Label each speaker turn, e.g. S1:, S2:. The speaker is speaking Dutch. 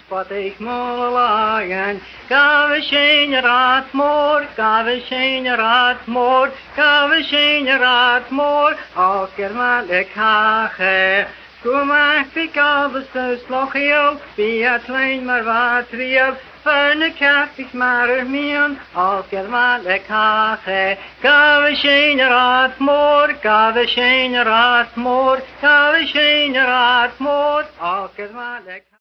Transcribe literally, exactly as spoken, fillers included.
S1: wat ik moet lagen. Ga we zijn raad moor, ga we zijn raad moor, ga we zijn raad moor, al keer maar ik hage. Kom maar, ik alles de slag heel, wie het klein maar wat riel. Ferne kap ik maar er mien, al keer maar ik hage. Ga we zijn raad moor, ga we zijn raad moor, ga we zijn raad moor, al keer maar ik